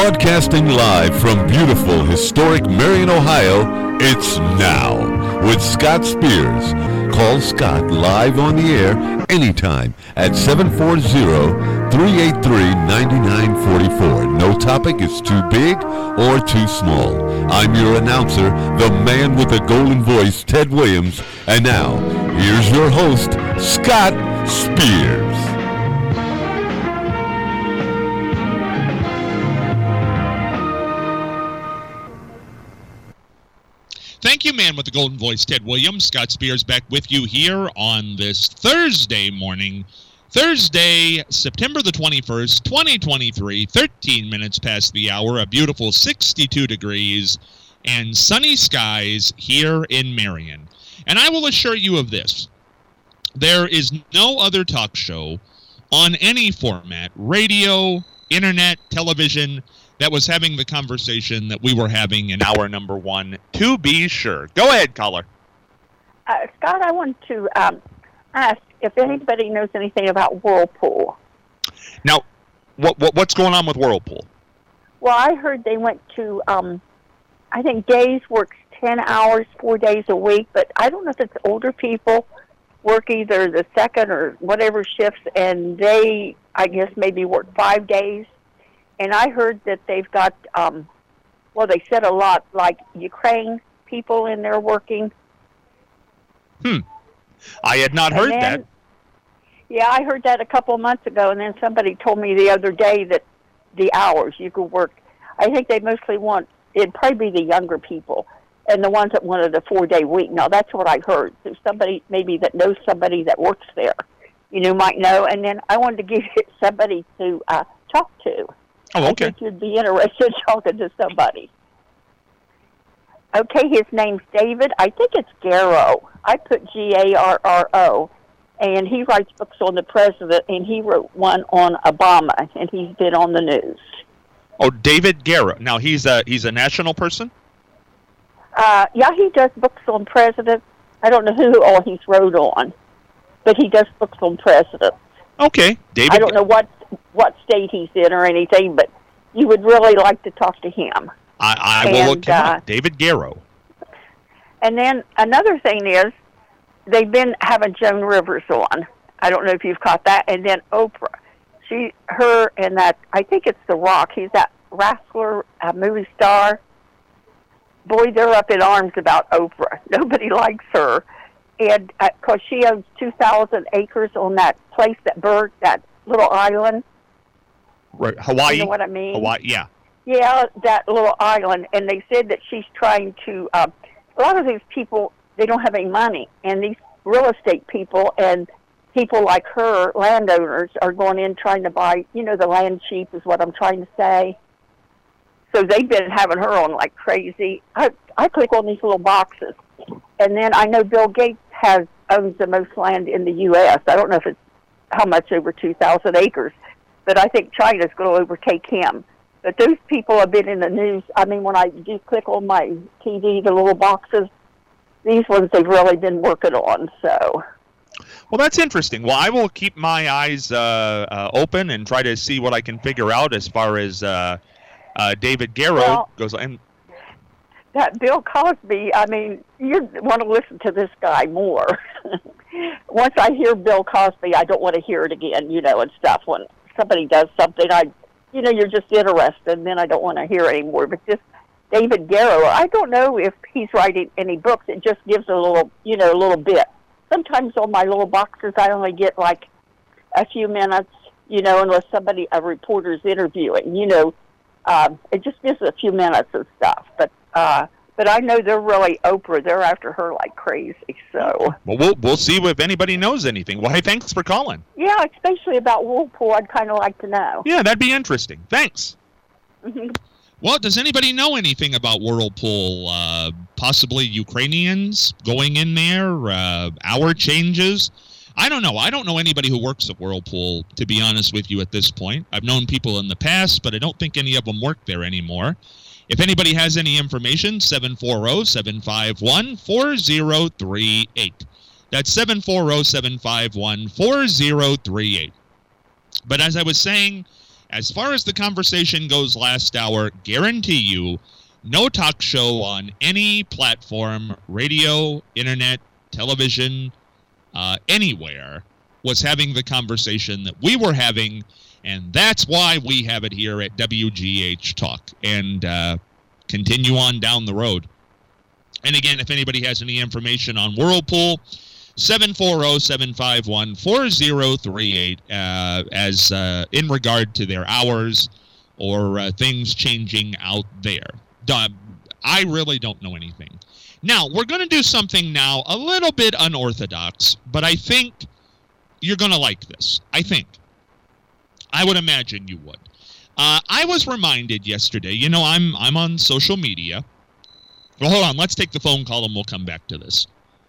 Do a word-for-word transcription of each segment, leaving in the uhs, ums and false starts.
Broadcasting live from beautiful, historic Marion, Ohio, it's Now with Scott Spears. Call Scott live on the air anytime at seven four zero, three eight three, nine nine four four. No topic is too big or too small. I'm your announcer, the man with the golden voice, Ted Williams. And now, here's your host, Scott Spears. Thank you, man with the golden voice, Ted Williams. Scott Spears back with you here on this Thursday morning. Thursday, September the twenty-first, twenty twenty-three, thirteen minutes past the hour, a beautiful sixty-two degrees and sunny skies here in Marion. And I will assure you of this. There is no other talk show on any format, radio, internet, television, that was having the conversation that we were having in hour number one, to be sure. Go ahead, caller. Uh, Scott, I want to um, ask if anybody knows anything about Whirlpool. Now, what, what what's going on with Whirlpool? Well, I heard they went to, um, I think Days works ten hours, four days a week, but I don't know if it's older people work either the second or whatever shifts, and they, I guess, maybe work five days. And I heard that they've got, um, well, they said a lot, like Ukraine people in there working. Hmm. I had not heard then, that. Yeah, I heard that a couple of months ago, and then somebody told me the other day that the hours you could work, I think they mostly want, it'd probably be the younger people and the ones that wanted a four-day week. Now, that's what I heard. So somebody maybe that knows somebody that works there, you know, might know. And then I wanted to give you somebody to uh, talk to. Oh, okay. I think you'd be interested in talking to somebody. Okay, his name's David. I think it's Garrow. I put G A R R O. And he writes books on the president, and he wrote one on Obama, and he's been on the news. Oh, David Garrow. Now, he's a, he's a national person? Uh, yeah, he does books on presidents. I don't know who all he's wrote on, but he does books on presidents. Okay, David. I don't know what what state he's in or anything, but you would really like to talk to him. I, I will and, look him uh, up. David Garrow. And then another thing is, they've been having Joan Rivers on. I don't know if you've caught that. And then Oprah. She, her, and that, I think it's The Rock. He's that wrestler, a movie star. Boy, they're up in arms about Oprah. Nobody likes her. And because uh, she owns two thousand acres on that place that burnt, that little island. Right, Hawaii? You know what I mean? Hawaii, yeah. Yeah, that little island. And they said that she's trying to, uh, a lot of these people, they don't have any money. And these real estate people and people like her, landowners, are going in trying to buy, you know, the land cheap is what I'm trying to say. So they've been having her on like crazy. I, I click on these little boxes. And then I know Bill Gates has owns the most land in the U S I don't know if it's how much, over two thousand acres. But I think China's going to overtake him. But those people have been in the news. I mean, when I do click on my T V, the little boxes, these ones they've really been working on. So, well, that's interesting. Well, I will keep my eyes uh, uh, open and try to see what I can figure out as far as uh, uh, David Garrow well, goes. And that Bill Cosby, I mean, you want to listen to this guy more. Once I hear Bill Cosby, I don't want to hear it again, you know, and stuff. When somebody does something, I, you know, you're just interested, and then I don't want to hear it anymore. But just David Garrow, I don't know if he's writing any books. It just gives a little, you know, a little bit. Sometimes on my little boxes, I only get like a few minutes, you know, unless somebody, a reporter's interviewing, you know. Um, it just gives a few minutes of stuff. But uh, but I know they're really Oprah. They're after her like crazy. So well, we'll we'll see if anybody knows anything. Well, hey, thanks for calling. Yeah, especially about Whirlpool, I'd kind of like to know. Yeah, that'd be interesting. Thanks. Mm-hmm. Well, does anybody know anything about Whirlpool? Uh, possibly Ukrainians going in there, uh, hour changes? I don't know. I don't know anybody who works at Whirlpool, to be honest with you, at this point. I've known people in the past, but I don't think any of them work there anymore. If anybody has any information, seven four zero, seven five one, four zero three eight. That's seven four zero, seven five one, four zero three eight. But as I was saying, As far as the conversation goes last hour, guarantee you, no talk show on any platform, radio, internet, television, uh, anywhere, was having the conversation that we were having, and that's why we have it here at W G H Talk, and uh, continue on down the road. And again, if anybody has any information on Whirlpool, seven four zero, seven five one, four zero three eight, uh, as uh, in regard to their hours or uh, things changing out there. I really don't know anything. Now, we're going to do something now a little bit unorthodox, but I think you're going to like this. I think. I would imagine you would. Uh, I was reminded yesterday, you know, I'm I'm on social media. Well, hold on. Let's take the phone call and we'll come back to this.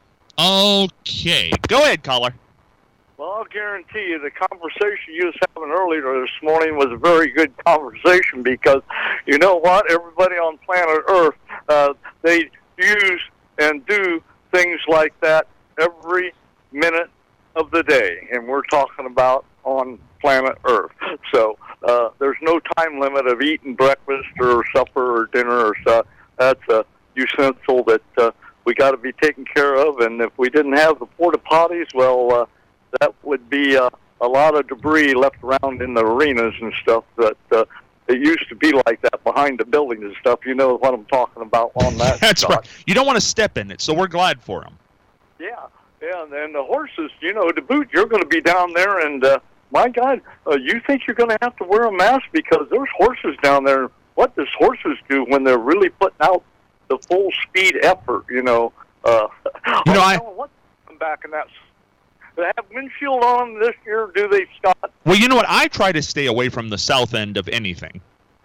Okay. Go ahead, caller. Well, I'll guarantee you the conversation you was having earlier this morning was a very good conversation because, you know what, everybody on planet Earth, uh, they use and do things like that every minute of the day, and we're talking about on planet Earth. So uh, there's no time limit of eating breakfast or supper or dinner or stuff. That's a utensil that uh, we got to be taken care of, and if we didn't have the porta potties, well, uh, that would be uh, a lot of debris left around in the arenas and stuff. That uh, it used to be like that behind the buildings and stuff. You know what I'm talking about on that. That's spot. right. You don't want to step in it, so we're glad for them. Yeah, yeah, and then the horses, you know, to boot, you're going to be down there, and uh, my God, uh, you think you're going to have to wear a mask because there's horses down there. What does horses do when they're really putting out the full speed effort? You know, uh, you know, I. What I'm back in that. They have windshield on this year, do they, Scott? Well, you know what? I try to stay away from the south end of anything.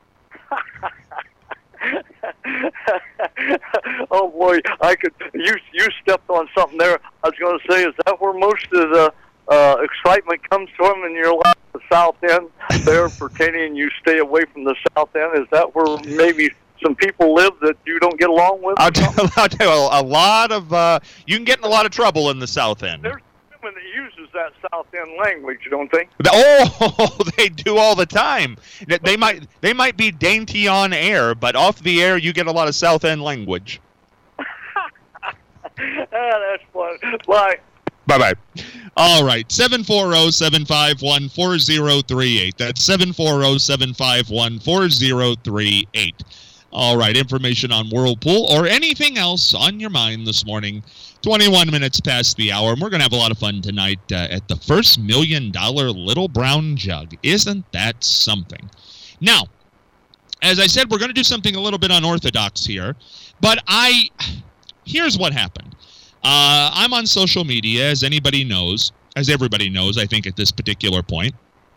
Oh boy, I could. You you stepped on something there. I was going to say, is that where most of the uh, excitement comes from? And you're at the south end there, pertaining you stay away from the south end. Is that where maybe some people live that you don't get along with? I'll tell, I'll tell you, a lot of uh, you can get in a lot of trouble in the south end. There's women that uses that south end language, don't they? Oh, they do all the time. They might they might be dainty on air, but off the air you get a lot of south end language. Ah, that's fun. Bye. Bye-bye. All right, seven four zero, seven five one, four zero three eight. That's seven four zero, seven five one, four zero three eight. All right, information on Whirlpool or anything else on your mind this morning. twenty-one minutes past the hour, and we're going to have a lot of fun tonight uh, at the first million-dollar Little Brown Jug. Isn't that something? Now, as I said, we're going to do something a little bit unorthodox here, but I... Here's what happened. Uh, I'm on social media, as anybody knows, as everybody knows, I think, at this particular point.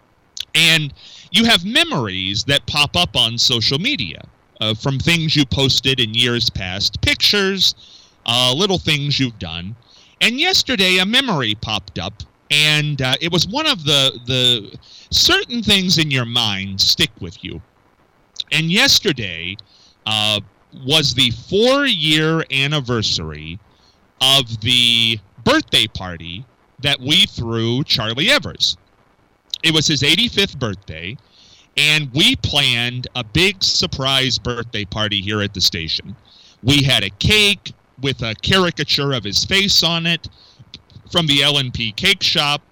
And you have memories that pop up on social media uh, from things you posted in years past, pictures, uh, little things you've done. And yesterday, a memory popped up, and uh, it was one of the, the certain things in your mind stick with you. And yesterday... Uh, was the four-year anniversary of the birthday party that we threw Charlie Evers. It was his eighty-fifth birthday, and we planned a big surprise birthday party here at the station. We had a cake with a caricature of his face on it from the L and P Cake Shop.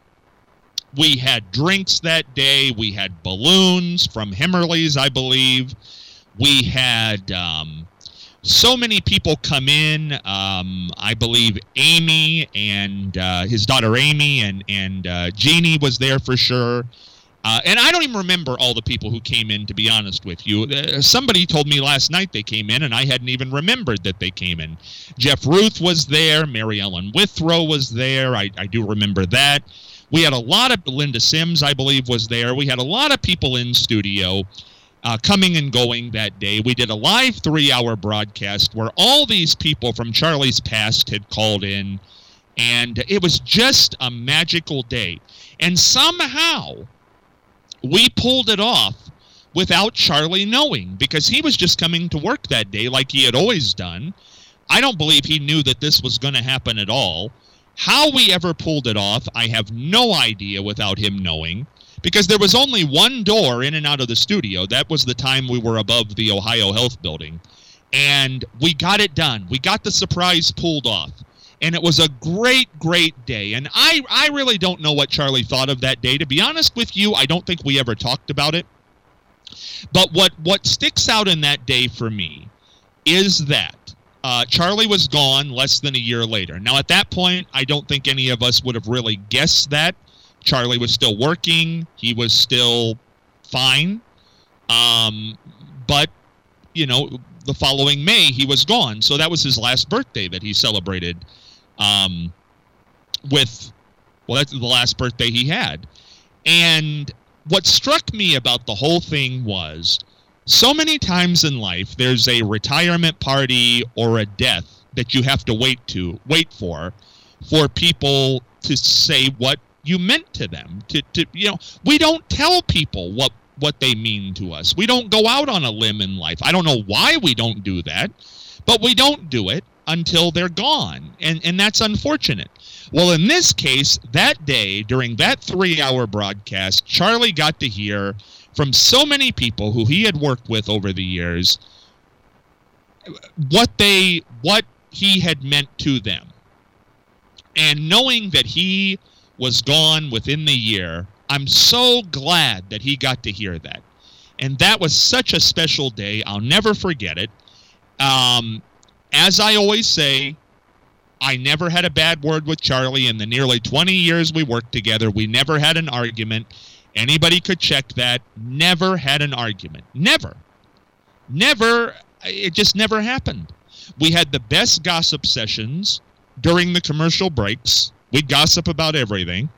We had drinks that day. We had balloons from Himmerly's, I believe. We had um, so many people come in. Um, I believe Amy and uh, his daughter Amy and, and uh, Jeannie was there for sure. Uh, and I don't even remember all the people who came in, to be honest with you. Uh, somebody told me last night they came in, and I hadn't even remembered that they came in. Jeff Ruth was there. Mary Ellen Withrow was there. I, I do remember that. We had a lot of, Linda Sims, I believe, was there. We had a lot of people in studio. Uh, coming and going that day. We did a live three-hour broadcast where all these people from Charlie's past had called in, and it was just a magical day. And somehow, we pulled it off without Charlie knowing, because he was just coming to work that day like he had always done. I don't believe he knew that this was going to happen at all. How we ever pulled it off, I have no idea without him knowing. because there was only one door in and out of the studio. That was the time we were above the Ohio Health Building. And we got it done. We got the surprise pulled off. And it was a great, great day. And I, I really don't know what Charlie thought of that day. To be honest with you, I don't think we ever talked about it. But what, what sticks out in that day for me is that uh, Charlie was gone less than a year later. Now, at that point, I don't think any of us would have really guessed that. Charlie was still working. He was still fine. Um, but, you know, the following May, he was gone. So that was his last birthday that he celebrated um, with, well, that's the last birthday he had. And what struck me about the whole thing was, so many times in life, there's a retirement party or a death that you have to wait to wait for, for people to say what you meant to them. To, to you know, we don't tell people what what they mean to us. We don't go out on a limb in life. I don't know why we don't do that, but we don't do it until they're gone, and and that's unfortunate. Well, in this case, that day, during that three-hour broadcast, Charlie got to hear from so many people who he had worked with over the years what they what he had meant to them. And knowing that he was gone within the year, I'm so glad that he got to hear that. And that was such a special day. I'll never forget it. Um, as I always say, I never had a bad word with Charlie in the nearly twenty years we worked together. We never had an argument. Anybody could check that. Never had an argument. Never. Never. It just never happened. We had the best gossip sessions during the commercial breaks. We'd gossip about everything.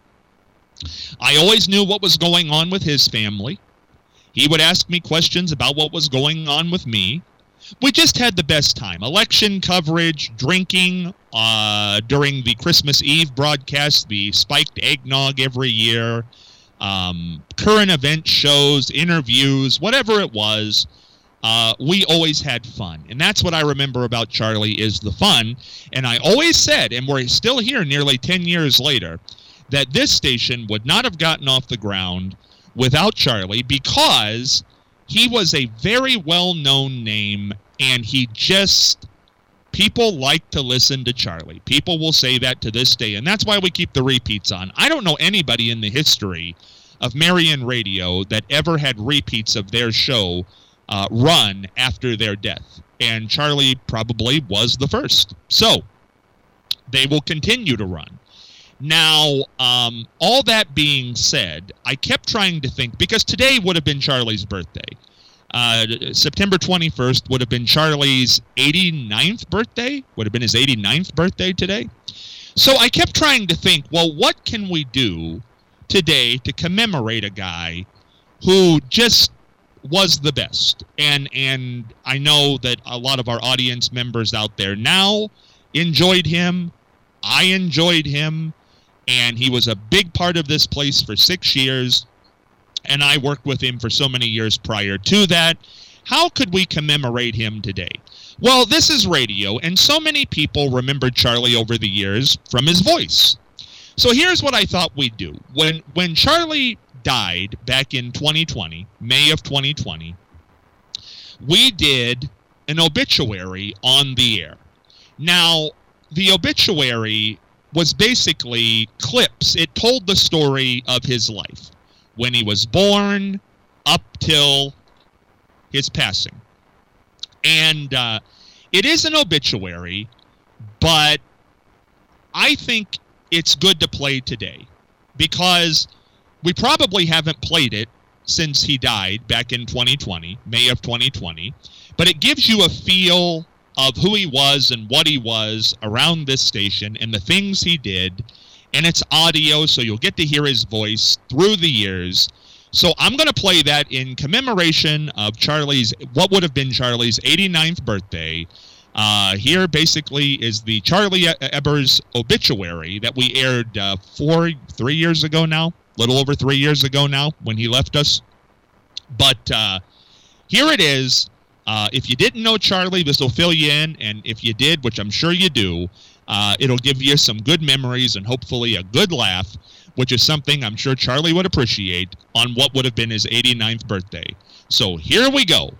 I always knew what was going on with his family. He would ask me questions about what was going on with me. We just had the best time. Election coverage, drinking uh, during the Christmas Eve broadcast, the spiked eggnog every year, um, current event shows, interviews, whatever it was. Uh, we always had fun. And that's what I remember about Charlie, is the fun. And I always said, and we're still here nearly ten years later, that this station would not have gotten off the ground without Charlie, because he was a very well-known name, and he just, people like to listen to Charlie. People will say that to this day, and that's why we keep the repeats on. I don't know anybody in the history of Marion Radio that ever had repeats of their show uh, run after their death, and Charlie probably was the first. So, they will continue to run. Now, um, all that being said, I kept trying to think, because today would have been Charlie's birthday. Uh, September twenty-first would have been Charlie's eighty-ninth birthday, would have been his eighty-ninth birthday today. So I kept trying to think, well, what can we do today to commemorate a guy who just was the best? And, and I know that a lot of our audience members out there now enjoyed him. I enjoyed him. And he was a big part of this place for six years. And I worked with him for so many years prior to that. How could we commemorate him today? Well, this is radio, and so many people remembered Charlie over the years from his voice. So here's what I thought we'd do. When, when Charlie died back in twenty twenty, May of twenty twenty, we did an obituary on the air. Now, the obituary was basically clips. It told the story of his life, when he was born up till his passing. And uh, it is an obituary, but I think it's good to play today, because we probably haven't played it since he died back in twenty twenty, May of twenty twenty, but it gives you a feel of who he was and what he was around this station and the things he did. And it's audio, so you'll get to hear his voice through the years. So I'm going to play that in commemoration of Charlie's, what would have been Charlie's eighty-ninth birthday. Uh, here basically is the Charlie Ebbers obituary that we aired uh, four, three years ago now, a little over three years ago now when he left us. But uh, here it is. Uh, if you didn't know Charlie, this will fill you in. And if you did, which I'm sure you do, Uh, it'll give you some good memories and hopefully a good laugh, which is something I'm sure Charlie would appreciate on what would have been his eighty-ninth birthday. So here we go.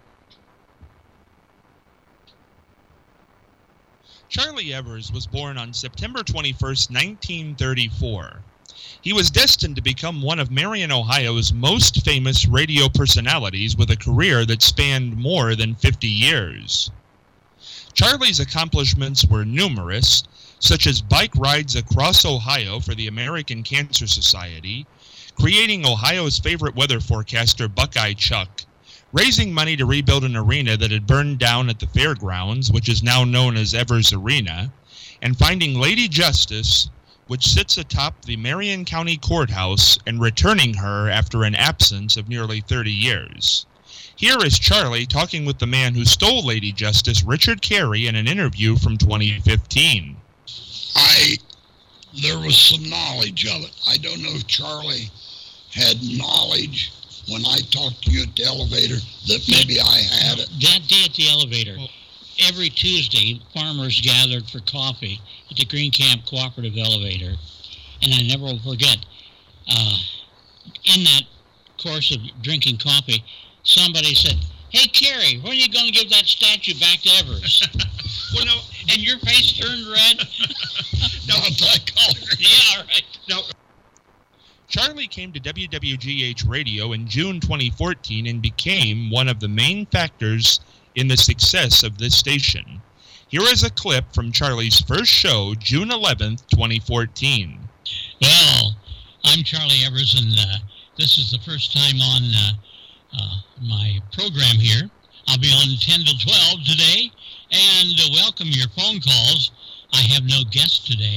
Charlie Evers was born on September twenty-first, nineteen thirty-four. He was destined to become one of Marion, Ohio's most famous radio personalities with a career that spanned more than fifty years. Charlie's accomplishments were numerous, such as bike rides across Ohio for the American Cancer Society, creating Ohio's favorite weather forecaster, Buckeye Chuck, raising money to rebuild an arena that had burned down at the fairgrounds, which is now known as Evers Arena, and finding Lady Justice, which sits atop the Marion County Courthouse, and returning her after an absence of nearly thirty years. Here is Charlie talking with the man who stole Lady Justice, Richard Carey, in an interview from twenty fifteen. I, there was some knowledge of it. I don't know if Charlie had knowledge when I talked to you at the elevator that maybe I had it. That day at the elevator, every Tuesday, farmers gathered for coffee at the Green Camp Cooperative Elevator. And I never will forget, uh, in that course of drinking coffee, somebody said, "Hey, Carey, when are you going to give that statue back to Evers?" Well, no, and your face turned red. No, that color. Yeah, right. Now, Charlie came to W W G H Radio in June twenty fourteen and became one of the main factors in the success of this station. Here is a clip from Charlie's first show, June eleventh, twenty fourteen. Well, I'm Charlie Evers, and uh, this is the first time on uh, uh, my program here. I'll be on ten to twelve today, and uh, welcome your phone calls. I have no guest today.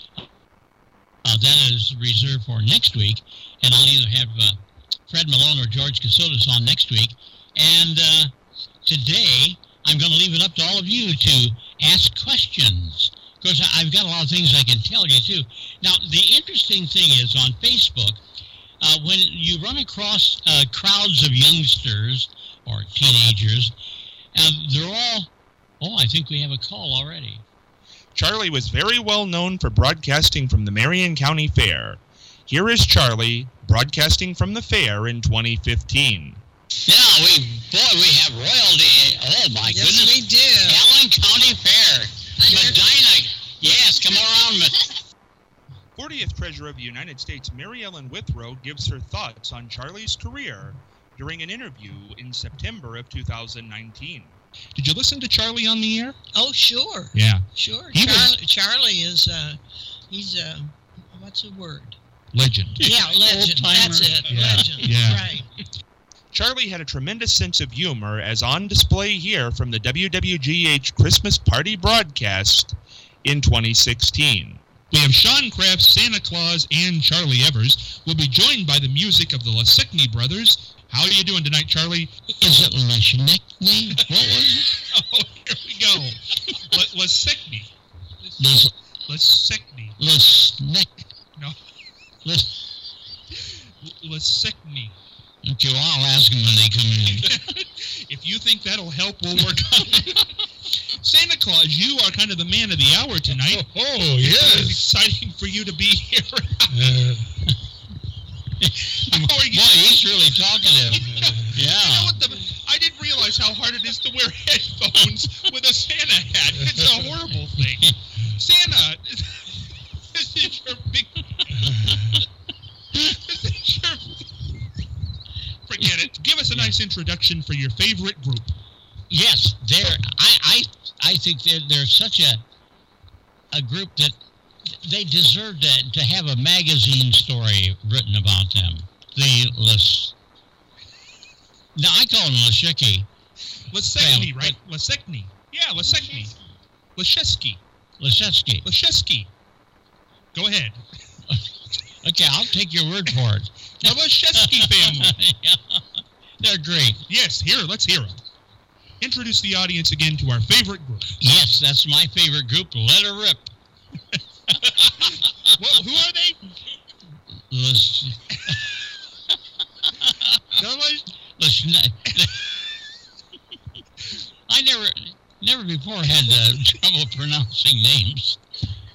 Uh, that is reserved for next week, and I'll either have uh, Fred Malone or George Casotis on next week. And uh, today, I'm going to leave it up to all of you to ask questions. Of course, I've got a lot of things I can tell you, too. Now, the interesting thing is on Facebook, uh, when you run across uh, crowds of youngsters or teenagers, uh, they're all, oh, I think we have a call already. Charlie was very well known for broadcasting from the Marion County Fair. Here is Charlie broadcasting from the fair in twenty fifteen. Yeah, we, boy, we have royalty. Oh, my yes, goodness. we do. Allen County Fair. Medina. Yes, come around. fortieth Treasurer of the United States, Mary Ellen Withrow, gives her thoughts on Charlie's career during an interview in September of two thousand nineteen. Did you listen to Charlie on the air? Oh, sure. Yeah. Sure. He Charlie, was- Charlie is, uh, he's, uh, what's the word? Legend. Yeah, legend. Old-timer. That's it. Yeah. Legend. Yeah. Right. Charlie had a tremendous sense of humor, as on display here from the W W G H Christmas Party broadcast in twenty sixteen. We have Sean Kraft, Santa Claus, and Charlie Evers. We'll be joined by the music of the Lasickny brothers. How are you doing tonight, Charlie? Is it Lashnickney? What was Oh, here we go. La- Lasickny. it? Lasickny. Lasnick. No. Las- Lasickny. Okay, well, I'll ask them when they come in. If you think that'll help, we'll work on it. Santa Claus, you are kind of the man of the hour tonight. Oh, It's exciting for you to be here. Uh, How are you? Boy, he's really talkative. You know Yeah. what the, I didn't realize how hard it is to wear headphones with a Santa hat. It's a horrible thing. Santa, this is your big... This is your... Forget it. Give us a nice introduction for your favorite group. Yes, they're. I, I, I think they're they're such a a group that they deserve to, to have a magazine story written about them. The Las. No, I call them Lashicki. Lasickny, Well, right? Lasickny. Yeah, Lasickny. Lashesky. Lashesky. Lashesky. Go ahead. Okay, I'll take your word for it. The Lashesky family. Yeah, they're great. Yes, here, let's hear them. Introduce the audience again to our favorite group. Yes, that's my favorite group. Let her rip. Well, who are they? Las. Las. I never, never before had uh, trouble pronouncing names.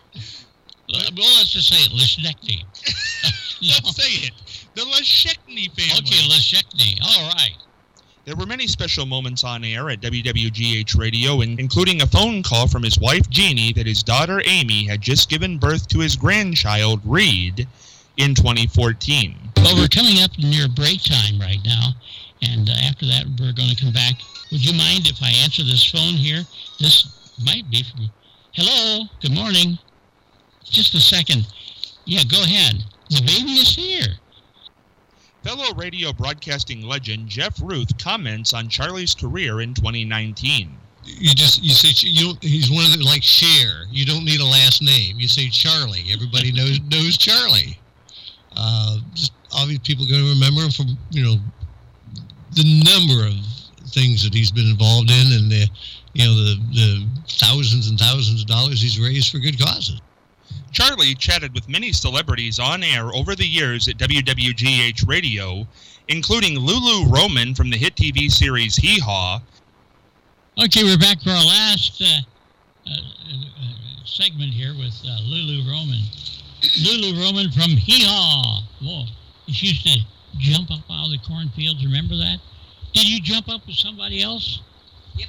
Well, let's just say it, Leshechny. Let's say it. The Leshechny family. Okay, Leshechny. All right. There were many special moments on air at W W G H Radio, including a phone call from his wife, Jeannie, that his daughter, Amy, had just given birth to his grandchild, Reed, in twenty fourteen. Well, we're coming up near break time right now, and uh, after that, we're going to come back. Would you mind if I answer this phone here? This might be from... Hello, good morning. Just a second. Yeah, go ahead. The baby is here. Fellow radio broadcasting legend Jeff Ruth comments on Charlie's career in twenty nineteen. You just you say you don't, he's one of the like Cher. You don't need a last name. You say Charlie. Everybody knows knows Charlie. Uh, just obviously people are going to remember him from you know the number of things that he's been involved in, and the you know the the thousands and thousands of dollars he's raised for good causes. Charlie chatted with many celebrities on air over the years at W W G H Radio, including Lulu Roman from the hit T V series Hee Haw. Okay, we're back for our last uh, uh, uh, segment here with uh, Lulu Roman. Lulu Roman from Hee Haw. Whoa, she used to jump up out of the cornfields. Remember that? Did you jump up with somebody else? Yep.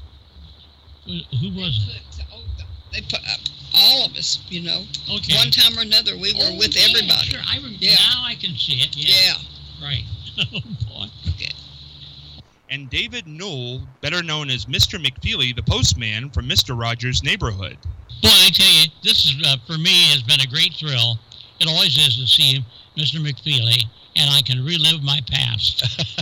Who, who was they it? Put, oh, they put up all of us, you know. Okay. One time or another, we were oh, with yeah, everybody. Sure, I remember. Yeah. Now I can see it. Yeah. Yeah. Right. Oh, boy. Okay. And David Newell, better known as Mister McFeely, the postman from Mister Rogers' Neighborhood. Boy, I tell you, this is uh, for me has been a great thrill. It always is to see Mister McFeely, and I can relive my past.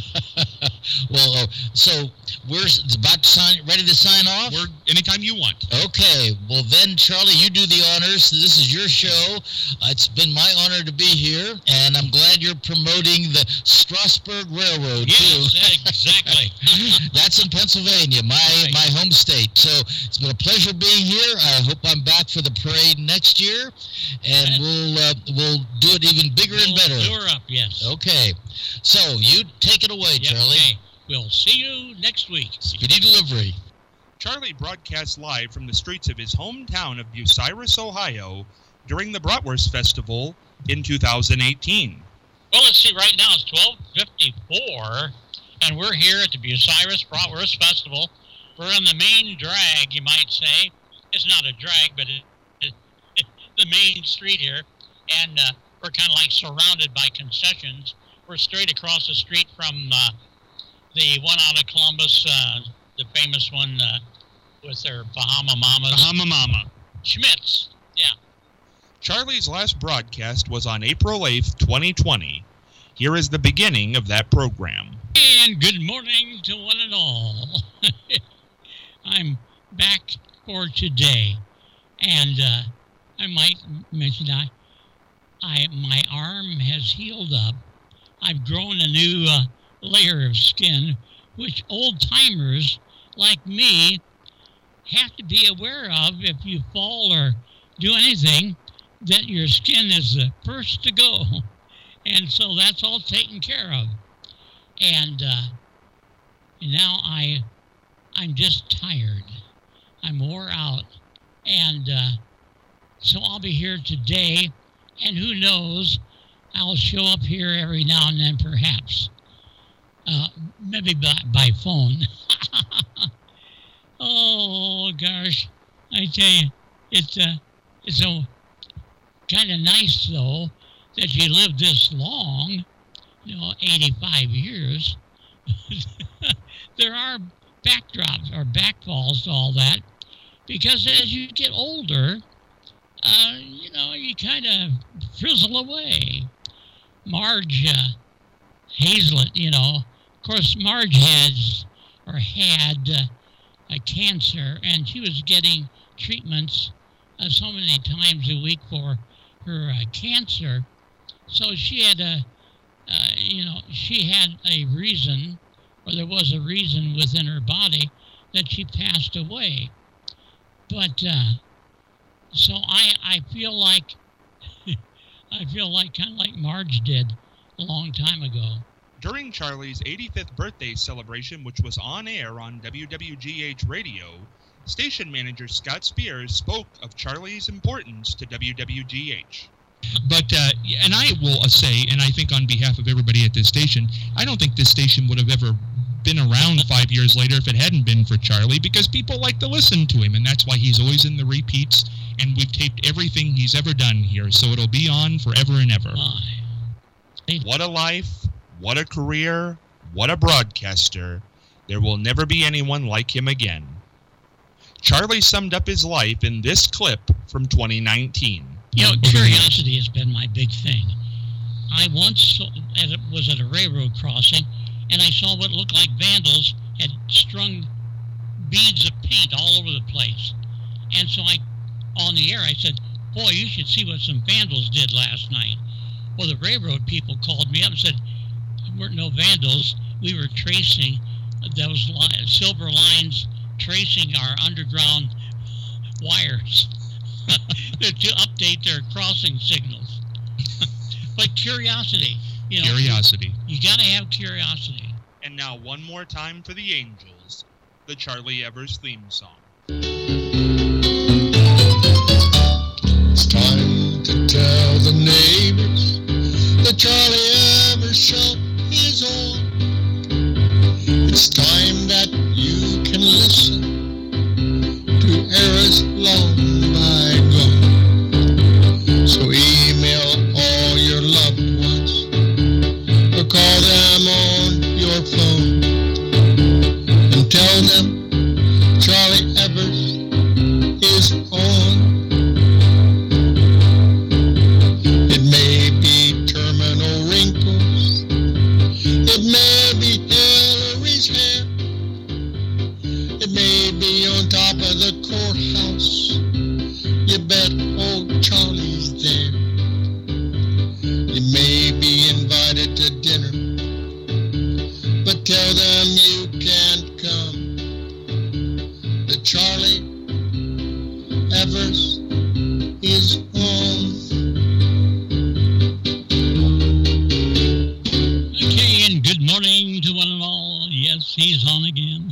Well, uh, so we're about to sign, ready to sign off? We're anytime you want. Okay. Well, then, Charlie, you do the honors. This is your show. Uh, it's been my honor to be here, and I'm glad you're promoting the Strasburg Railroad, Yes, too. exactly. That's in Pennsylvania, my Right. my home state. So it's been a pleasure being here. I hope I'm back for the parade next year, and And- we'll uh, we'll do it even bigger and We'll better. do her up, yes. Okay. So you take it away, Yep, Charlie. okay. We'll see you next week. Speedy delivery. Charlie broadcast live from the streets of his hometown of Bucyrus, Ohio, during the Bratwurst Festival in two thousand eighteen. Well, let's see, right now it's twelve fifty-four, and we're here at the Bucyrus Bratwurst Festival. We're on the main drag, you might say. It's not a drag, but it, it, it, the main street here, and uh, we're kind of like surrounded by concessions. We're straight across the street from uh, the one out of Columbus, uh, the famous one uh, with their Bahama Mamas. Bahama Mama. Schmitz, yeah. Charlie's last broadcast was on April eighth, twenty twenty. Here is the beginning of that program. And good morning to one and all. I'm back for today, and uh, I might mention I, I my arm has healed up. I've grown a new uh, layer of skin, which old-timers like me have to be aware of. If you fall or do anything, that your skin is the first to go. And so that's all taken care of. And uh, now I, I'm just tired. I'm wore out. And uh, so I'll be here today, and who knows, I'll show up here every now and then, perhaps. Uh, maybe by, by phone. Oh, gosh. I tell you, it's, uh, it's so kind of nice, though, that you live this long, you know, eighty-five years. There are backdrops or backfalls to all that, because as you get older, uh, you know, you kind of frizzle away. Marge uh, Hazlett, you know, of course, Marge has or had uh, a cancer, and she was getting treatments uh, so many times a week for her uh, cancer. So she had a, uh, you know, she had a reason, or there was a reason within her body that she passed away. But, uh, so I, I feel like, I feel like kind of like Marge did a long time ago. During Charlie's eighty-fifth birthday celebration, which was on air on W W G H Radio, station manager Scott Spears spoke of Charlie's importance to W W G H. But, uh, and I will say, and I think on behalf of everybody at this station, I don't think this station would have ever been around five years later if it hadn't been for Charlie, because people like to listen to him, and that's why he's always in the repeats, and we've taped everything he's ever done here, so it'll be on forever and ever. Oh. What a life, what a career, what a broadcaster. There will never be anyone like him again. Charlie summed up his life in this clip from twenty nineteen. You know, curiosity has been my big thing. I once was at a railroad crossing, and I saw what looked like vandals had strung beads of paint all over the place. And so I, on the air, I said, boy, you should see what some vandals did last night. Well, the railroad people called me up and said, there weren't no vandals. We were tracing those li- silver lines, tracing our underground wires to update their crossing signals. But curiosity, you know. Curiosity. You got to have curiosity. And now one more time for the Angels, the Charlie Evers theme song. It's time to tell the neighbors the Charlie Evers show is on. It's time that you can listen to eras long bygone. So email all your loved ones or call them on your phone and tell them Charlie Evers is on. It may be terminal wrinkles, it may be Hillary's hair, it may be on top of the courthouse. You bet old Charlie's there. You may be invited to dinner, but tell them you can't come. The Charlie Evers is on. Okay, and good morning to one and all. Yes, he's on again.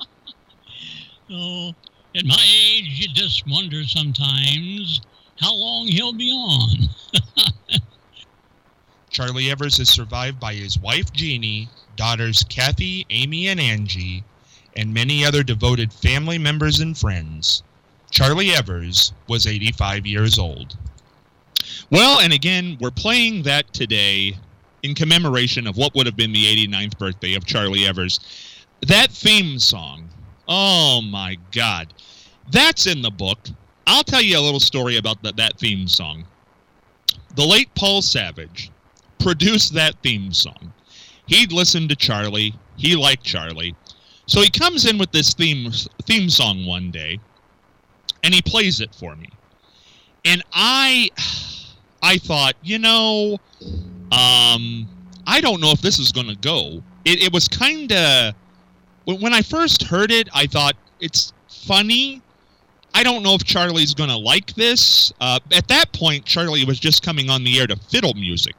So, at my age, you just wonder sometimes how long he'll be on. Charlie Evers is survived by his wife, Jeannie, daughters Kathy, Amy, and Angie, and many other devoted family members and friends. Charlie Evers was eighty-five years old. Well, and again, we're playing that today in commemoration of what would have been the eighty-ninth birthday of Charlie Evers. That theme song, oh my God, that's in the book. I'll tell you a little story about the, that theme song. The late Paul Savage produced that theme song. He'd listened to Charlie. He liked Charlie. So he comes in with this theme theme song one day, and he plays it for me. And I, I thought, you know, um, I don't know if this is going to go. It, it was kind of, when I first heard it, I thought, it's funny. I don't know if Charlie's going to like this. Uh, at that point, Charlie was just coming on the air to fiddle music.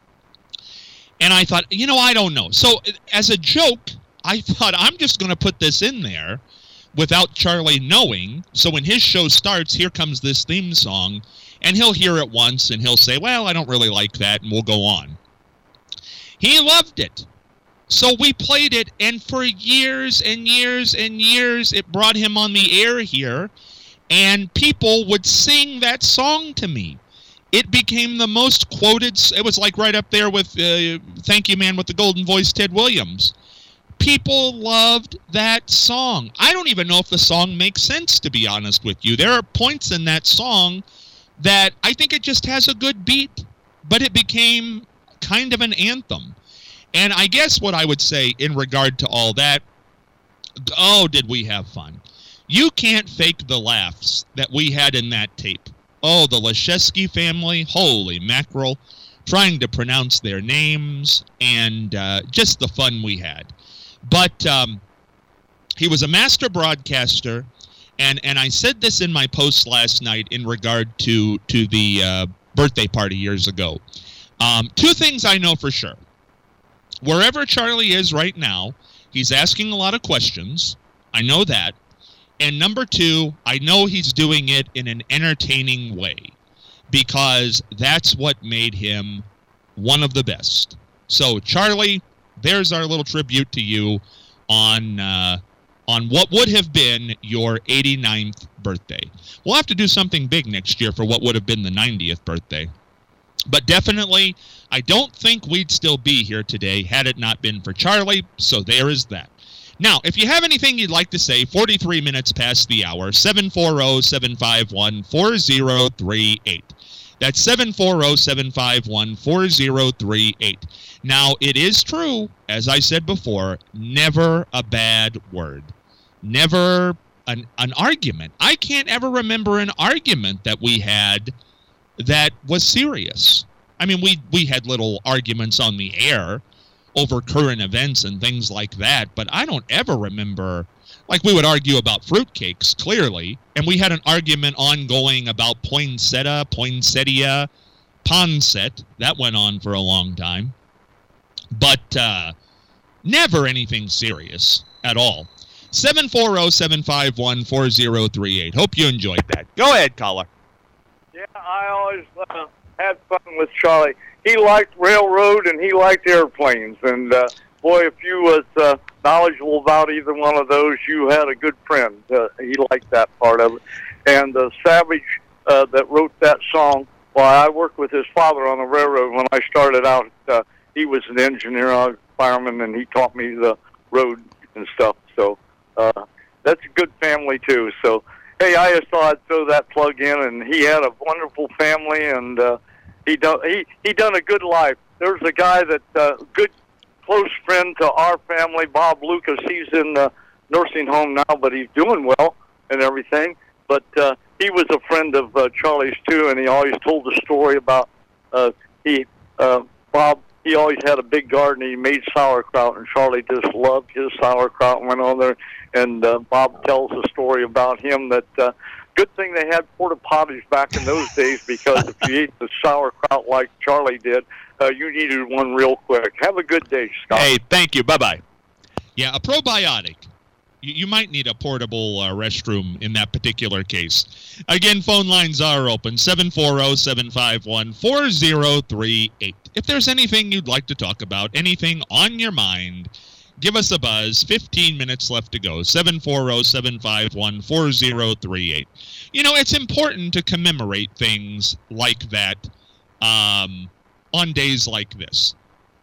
And I thought, you know, I don't know. So as a joke, I thought, I'm just going to put this in there without Charlie knowing. So when his show starts, here comes this theme song, and he'll hear it once, and he'll say, well, I don't really like that, and we'll go on. He loved it. So we played it, and for years and years and years, it brought him on the air here, and people would sing that song to me. It became the most quoted. It was like right up there with uh, Thank You Man with the Golden Voice, Ted Williams. People loved that song. I don't even know if the song makes sense, to be honest with you. There are points in that song that I think it just has a good beat, but it became kind of an anthem. And I guess what I would say in regard to all that, oh, did we have fun. You can't fake the laughs that we had in that tape. Oh, the Leszewski family, holy mackerel, trying to pronounce their names, and uh, just the fun we had. But um, he was a master broadcaster, and, and I said this in my post last night in regard to, to the uh, birthday party years ago. Um, two things I know for sure. Wherever Charlie is right now, he's asking a lot of questions. I know that. And number two, I know he's doing it in an entertaining way because that's what made him one of the best. So, Charlie, there's our little tribute to you on uh, on what would have been your eighty-ninth birthday. We'll have to do something big next year for what would have been the ninetieth birthday. But definitely, I don't think we'd still be here today had it not been for Charlie, so there is that. Now, if you have anything you'd like to say, forty-three minutes past the hour, seven four zero, seven five one, four zero three eight. That's seven four zero, seven five one, four zero three eight. Now, it is true, as I said before, never a bad word. Never an, an argument. I can't ever remember an argument that we had that was serious. I mean, we, we had little arguments on the air over current events and things like that, but I don't ever remember, like we would argue about fruitcakes, clearly, and we had an argument ongoing about poinsettia, poinsettia, ponset. That went on for a long time. But uh, never anything serious at all. seven four zero, seven five one, four zero three eight. Hope you enjoyed that. Go ahead, caller. Yeah, I always uh, had fun with Charlie. He liked railroad and he liked airplanes. And, uh, boy, if you was uh, knowledgeable about either one of those, you had a good friend. Uh, he liked that part of it. And uh, Savage uh, that wrote that song, well, I worked with his father on the railroad when I started out. Uh, he was an engineer, I was a fireman, and he taught me the road and stuff. So uh, that's a good family, too. So, hey, I just thought I'd throw that plug in. And he had a wonderful family, and uh, he, done, he, he done a good life. There's a guy that, uh, good close friend to our family, Bob Lucas. He's in the nursing home now, but he's doing well and everything. But uh, he was a friend of uh, Charlie's, too, and he always told the story about uh, he uh, Bob, he always had a big garden. He made sauerkraut, and Charlie just loved his sauerkraut and went on there. And uh, Bob tells a story about him that uh, good thing they had porta potties back in those days, because if you ate the sauerkraut like Charlie did, uh, you needed one real quick. Have a good day, Scott. Hey, thank you. Bye-bye. Yeah, a probiotic. You, you might need a portable uh, restroom in that particular case. Again, phone lines are open, seven four zero, seven five one, four zero three eight. If there's anything you'd like to talk about, anything on your mind, give us a buzz. fifteen minutes left to go. seven four zero, seven five one, four zero three eight. You know, it's important to commemorate things like that um, on days like this.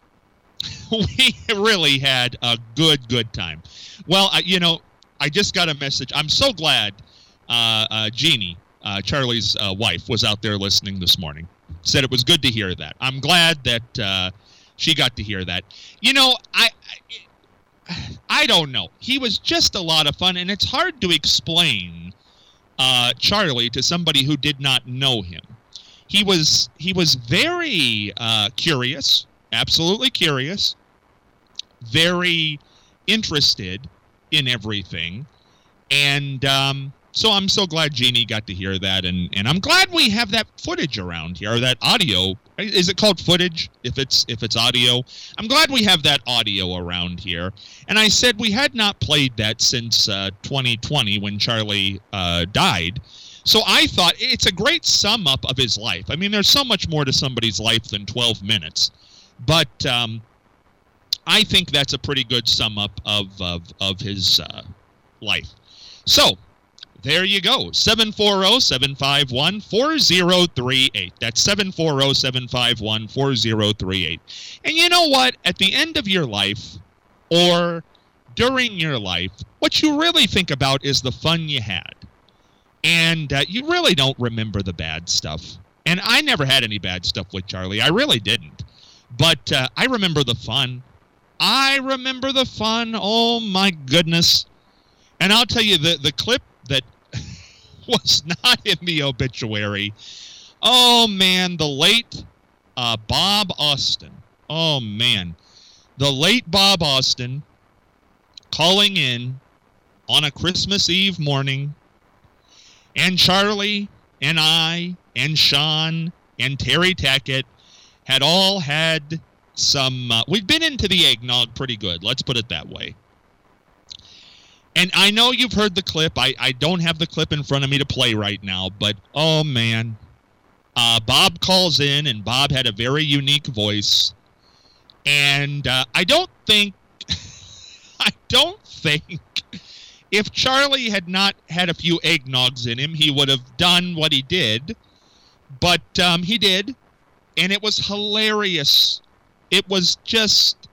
We really had a good, good time. Well, uh, you know, I just got a message. I'm so glad uh, uh, Jeannie, uh, Charlie's uh, wife, was out there listening this morning. Said it was good to hear that. I'm glad that uh, she got to hear that. You know, I, I I don't know. He was just a lot of fun, and it's hard to explain uh, Charlie to somebody who did not know him. He was he was very uh, curious, absolutely curious, very interested in everything, and um, so I'm so glad Jeannie got to hear that, and, and I'm glad we have that footage around here, that audio. Is it called footage if it's if it's audio? I'm glad we have that audio around here. And I said we had not played that since uh, twenty twenty when Charlie uh, died. So I thought it's a great sum up of his life. I mean, there's so much more to somebody's life than twelve minutes. But um, I think that's a pretty good sum up of, of, of his uh, life. So there you go. seven four zero, seven five one, four zero three eight. That's seven four zero, seven five one, four zero three eight. And you know what? At the end of your life, or during your life, what you really think about is the fun you had. And uh, you really don't remember the bad stuff. And I never had any bad stuff with Charlie. I really didn't. But uh, I remember the fun. I remember the fun. Oh, my goodness. And I'll tell you, the, the clip that was not in the obituary, oh, man, the late uh, Bob Austin. Oh, man. The late Bob Austin calling in on a Christmas Eve morning, and Charlie and I and Sean and Terry Tackett had all had some, uh, we'd been into the eggnog pretty good, let's put it that way. And I know you've heard the clip. I, I don't have the clip in front of me to play right now, but oh man. Uh, Bob calls in, and Bob had a very unique voice. And uh, I don't think, I don't think, if Charlie had not had a few eggnogs in him, he would have done what he did. But um, he did, and it was hilarious. It was just,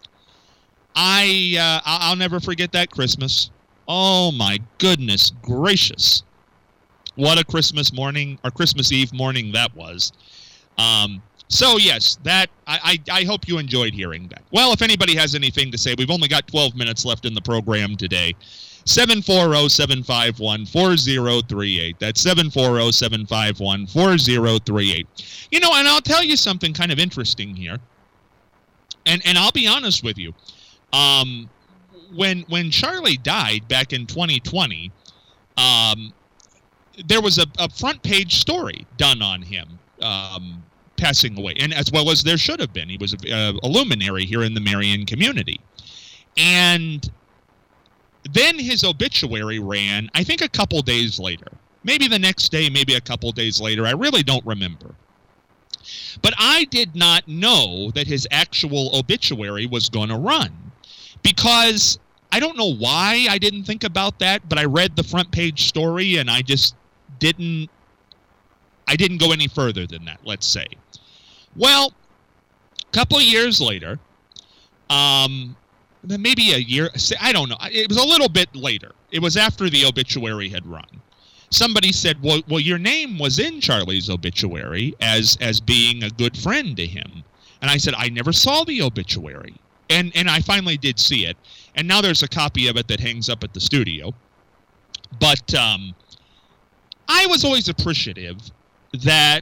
I, uh, I'll never forget that Christmas. Oh my goodness gracious. What a Christmas morning, or Christmas Eve morning that was. Um, so, yes, that I, I, I hope you enjoyed hearing that. Well, if anybody has anything to say, we've only got twelve minutes left in the program today. seven four zero, seven five one, four zero three eight. That's seven four zero, seven five one, four zero three eight. You know, and I'll tell you something kind of interesting here. And and I'll be honest with you. Um, when when Charlie died back in twenty twenty, um, there was a, a front page story done on him um, passing away, and as well as there should have been. He was a, a, a luminary here in the Marion community. And then his obituary ran, I think, a couple days later. Maybe the next day, maybe a couple days later. I really don't remember. But I did not know that his actual obituary was going to run, because I don't know why I didn't think about that, but I read the front page story and I just didn't, I didn't go any further than that, let's say. Well, a couple of years later, um, maybe a year, I don't know, it was a little bit later. It was after the obituary had run. Somebody said, well, well, your name was in Charlie's obituary as as being a good friend to him. And I said, I never saw the obituary. And and I finally did see it. And now there's a copy of it that hangs up at the studio. But um, I was always appreciative that,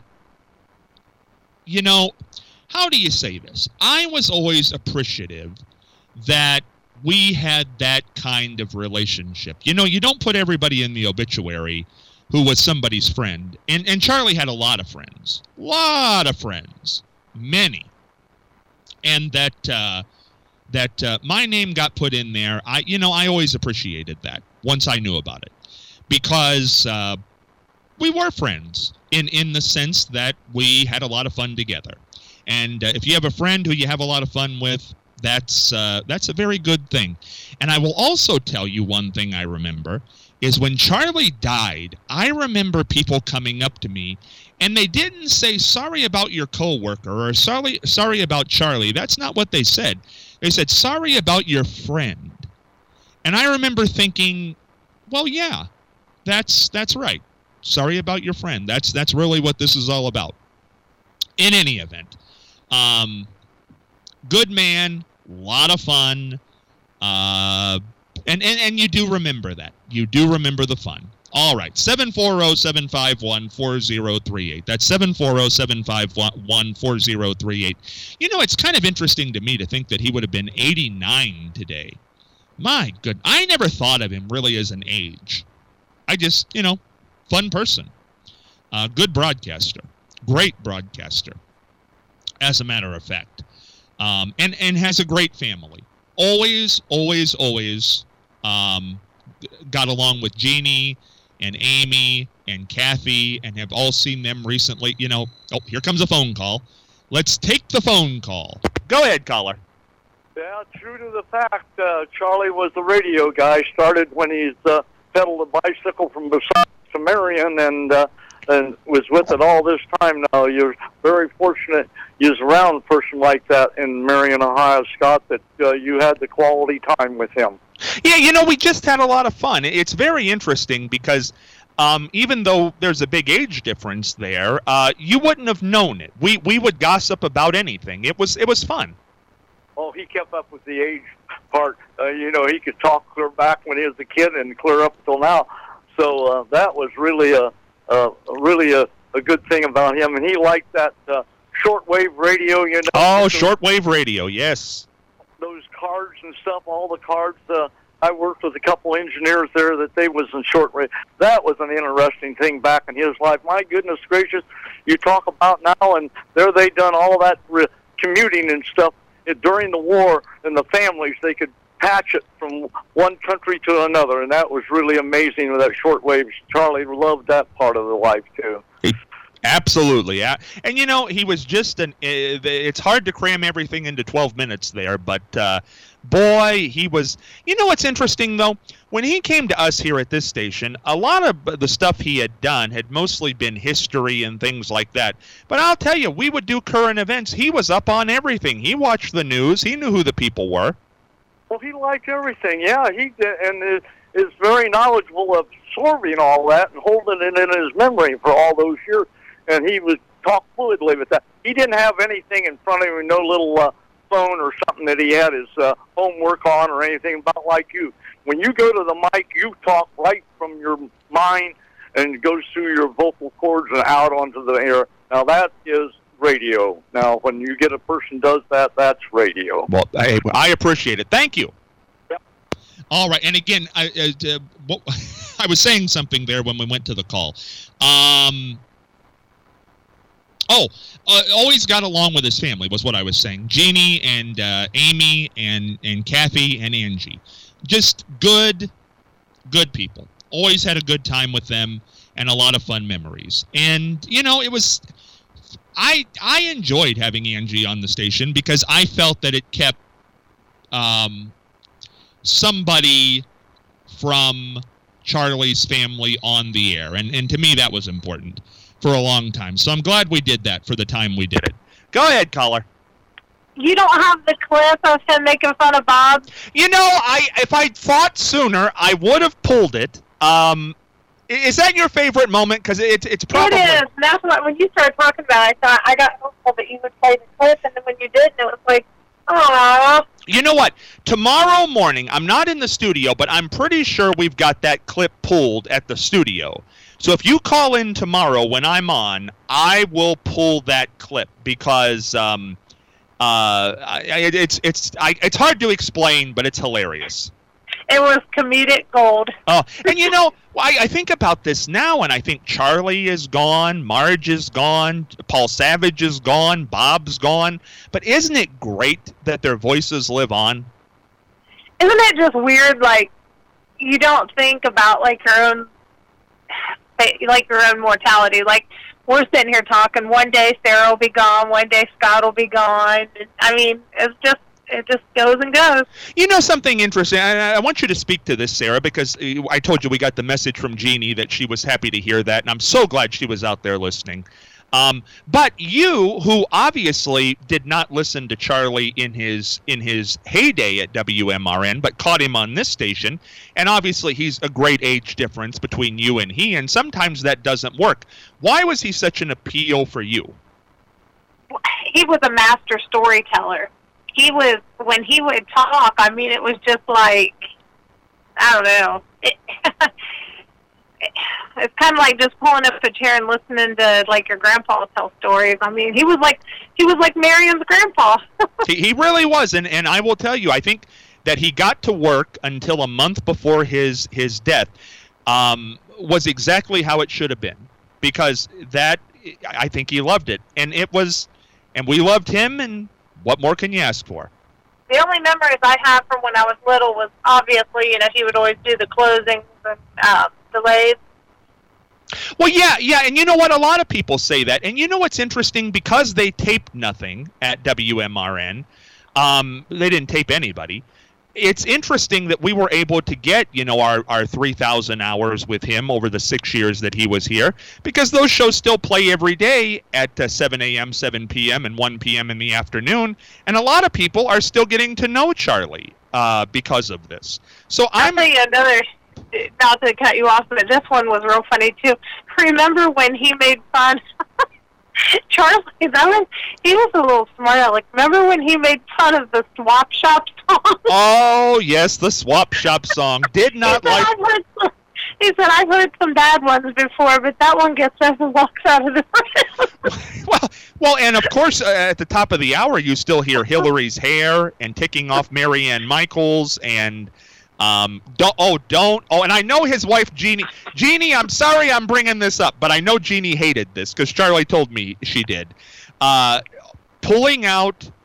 you know, how do you say this? I was always appreciative that we had that kind of relationship. You know, you don't put everybody in the obituary who was somebody's friend. And and Charlie had a lot of friends. Lot of friends. Many. And that uh, that uh, my name got put in there, I you know, I always appreciated that once I knew about it. Because uh, we were friends in, in the sense that we had a lot of fun together. And uh, if you have a friend who you have a lot of fun with, That's uh, that's a very good thing. And I will also tell you one thing I remember is when Charlie died, I remember people coming up to me and they didn't say sorry about your coworker or sorry sorry about Charlie. That's not what they said. They said sorry about your friend. And I remember thinking, well, yeah, that's that's right. Sorry about your friend. That's that's really what this is all about. In any event, um, good man. Lot of fun, uh, and, and and you do remember that. You do remember the fun. All right, seven four zero, seven five one, four zero three eight. That's seven four zero, seven five one, four zero three eight. You know, it's kind of interesting to me to think that he would have been eighty-nine today. My good, I never thought of him really as an age. I just, you know, fun person. Uh, good broadcaster. Great broadcaster, as a matter of fact. Um, and, and has a great family. Always, always, always um, got along with Jeannie and Amy and Kathy and have all seen them recently. You know, oh, here comes a phone call. Let's take the phone call. Go ahead, caller. Yeah, true to the fact, uh, Charlie was the radio guy. Started when he's uh, pedaled a bicycle from beside to Marion and, uh, and was with it all this time now. You're very fortunate you're around a person like that in Marion, Ohio, Scott, that uh, you had the quality time with him. Yeah, you know, we just had a lot of fun. It's very interesting because um, even though there's a big age difference there, uh, you wouldn't have known it. We we would gossip about anything. It was it was fun. Oh, he kept up with the age part. Uh, you know, he could talk clear back when he was a kid and clear up until now. So uh, that was really a, a really a, a good thing about him, and he liked that. Uh, Shortwave radio, you know. Oh, shortwave radio, yes. Those cards and stuff, all the cards. Uh, I worked with a couple engineers there that they was in shortwave. That was an interesting thing back in his life. My goodness gracious, you talk about now, and there they done all that re- commuting and stuff during the war, and the families, they could patch it from one country to another, and that was really amazing with that shortwave. Charlie loved that part of the life, too. Absolutely. Yeah. And, you know, he was just an – it's hard to cram everything into twelve minutes there, but, uh, boy, he was – you know what's interesting, though? When he came to us here at this station, a lot of the stuff he had done had mostly been history and things like that. But I'll tell you, we would do current events. He was up on everything. He watched the news. He knew who the people were. Well, he liked everything, yeah. He did, and is, is very knowledgeable of absorbing all that and holding it in his memory for all those years. And he was talk fluidly with that. He didn't have anything in front of him, no little uh, phone or something that he had his uh, homework on or anything about like you. When you go to the mic, you talk right from your mind and it goes through your vocal cords and out onto the air. Now, that is radio. Now, when you get a person does that, that's radio. Well, I, I appreciate it. Thank you. Yep. All right. And again, I, uh, what, I was saying something there when we went to the call. Um... Oh, uh, always got along with his family was what I was saying. Jeannie and uh, Amy and, and Kathy and Angie. Just good, good people. Always had a good time with them and a lot of fun memories. And, you know, it was... I I enjoyed having Angie on the station because I felt that it kept um, somebody from Charlie's family on the air. And, and to me, that was important for a long time. So I'm glad we did that for the time we did it. Go ahead, caller. You don't have the clip of him making fun of Bob? You know, I if I'd thought sooner, I would have pulled it. Um, is that your favorite moment? Because it, it's probably... It is. That's what, when you started talking about it, I thought, I got hopeful that you would play the clip, and then when you did, it was like, aww. You know what? Tomorrow morning, I'm not in the studio, but I'm pretty sure we've got that clip pulled at the studio. So if you call in tomorrow when I'm on, I will pull that clip because um, uh, I, it's it's I, it's hard to explain, but it's hilarious. It was comedic gold. Oh, and you know, I, I think about this now, and I think Charlie is gone, Marge is gone, Paul Savage is gone, Bob's gone. But isn't it great that their voices live on? Isn't it just weird? Like you don't think about like your own. Like your own mortality. Like we're sitting here talking. One day Sarah will be gone. One day Scott will be gone. I mean, it's just it just goes and goes. You know something interesting? I, I want you to speak to this, Sarah, because I told you we got the message from Jeannie that she was happy to hear that, and I'm so glad she was out there listening. Um, but you, who obviously did not listen to Charlie in his in his heyday at W M R N, but caught him on this station, and obviously he's a great age difference between you and he, and sometimes that doesn't work. Why was he such an appeal for you? He was a master storyteller. He was, when he would talk, I mean, it was just like, I don't know. It, It's kind of like just pulling up a chair and listening to like your grandpa tell stories. I mean, he was like he was like Marion's grandpa. he, he really was, and and I will tell you, I think that he got to work until a month before his his death um, was exactly how it should have been, because that I think he loved it, and it was, and we loved him, and what more can you ask for? The only memories I have from when I was little was obviously, you know, he would always do the closings and uh, delays. Well, yeah, yeah, and you know what? A lot of people say that. And you know what's interesting? Because they taped nothing at W M R N, um, they didn't tape anybody. It's interesting that we were able to get, you know, our, our three thousand hours with him over the six years that he was here, because those shows still play every day at uh, seven a.m., seven p.m., and one p.m. in the afternoon. And a lot of people are still getting to know Charlie uh, because of this. So I'll I'm... tell you another... Not to cut you off, but this one was real funny too. Remember when he made fun? Charlie, that was, he was a little smart aleck. Remember when he made fun of the Swap Shop song? Oh yes, the Swap Shop song. Did not he said, like. I've heard some, he said, "I've heard some bad ones before, but that one gets up and walks out of the room." well, well, and of course, uh, at the top of the hour, you still hear Hillary's hair and ticking off Marianne Michaels and. Um, don't, oh, don't, oh, and I know his wife, Jeannie, Jeannie, I'm sorry I'm bringing this up, but I know Jeannie hated this because Charlie told me she did. Uh, pulling out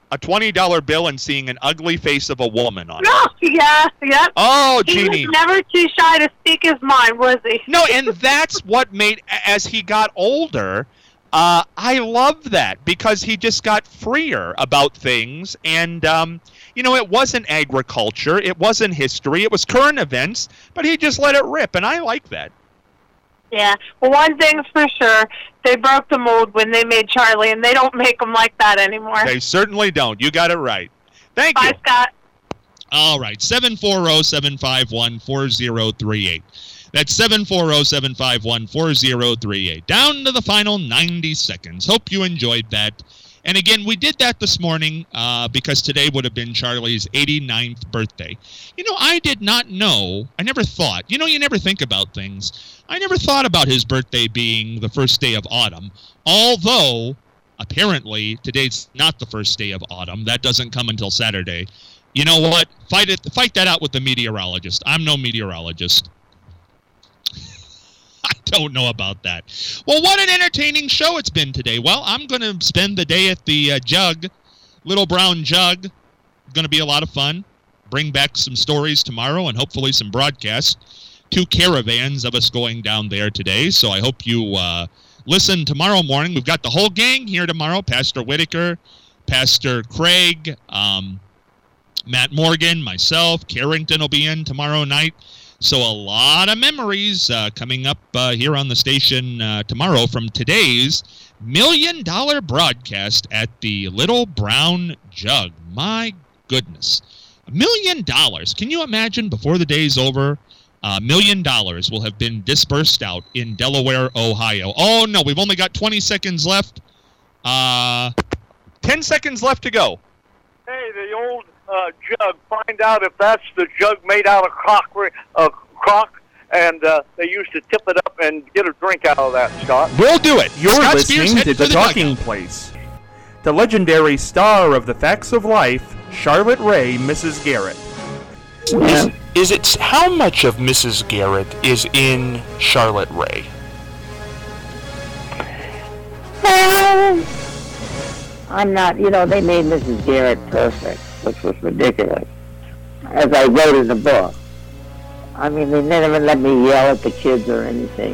a twenty dollar bill and seeing an ugly face of a woman on it. No, yeah, yeah. Oh, he Jeannie. was never too shy to speak his mind, was he? No, and that's what made, as he got older, uh, I loved that because he just got freer about things. And, um, you know, it wasn't agriculture. It wasn't history. It was current events, but he just let it rip, and I like that. Yeah. Well, one thing's for sure, they broke the mold when they made Charlie, and they don't make them like that anymore. They certainly don't. You got it right. Thank Bye, you. Bye, Scott. All right, seven four zero, seven five one, four zero three eight. That's seven four zero, seven five one, four zero three eight. Down to the final ninety seconds. Hope you enjoyed that. And again, we did that this morning uh, because today would have been Charlie's eighty-ninth birthday. You know, I did not know, I never thought, you know, you never think about things. I never thought about his birthday being the first day of autumn, although apparently today's not the first day of autumn. That doesn't come until Saturday. You know what? Fight it. Fight that out with the meteorologist. I'm no meteorologist. I don't know about that. Well, what an entertaining show it's been today. Well, I'm going to spend the day at the uh, Jug, Little Brown Jug. Going to be a lot of fun. Bring back some stories tomorrow and hopefully some broadcasts. Two caravans of us going down there today, so I hope you uh, listen tomorrow morning. We've got the whole gang here tomorrow. Pastor Whitaker, Pastor Craig, um, Matt Morgan, myself, Carrington will be in tomorrow night. So a lot of memories uh, coming up uh, here on the station uh, tomorrow from today's Million Dollar broadcast at the Little Brown Jug. My goodness. A million dollars. Can you imagine before the day's over? A million dollars will have been dispersed out in Delaware, Ohio. Oh, no, we've only got twenty seconds left. Uh, ten seconds left to go. Hey, the old uh, jug, find out if that's the jug made out of crock, uh, crock and uh, they used to tip it up and get a drink out of that, Scott. We'll do it. You're Scott listening Spears, to The, the Talking dugout. Place. The legendary star of the Facts of Life, Charlotte Ray, Missus Garrett. Is, is it how much of Missus Garrett is in Charlotte Ray? Well, I'm not, you know, they made Missus Garrett perfect, which was ridiculous, as I wrote in the book. I mean, they never let me yell at the kids or anything.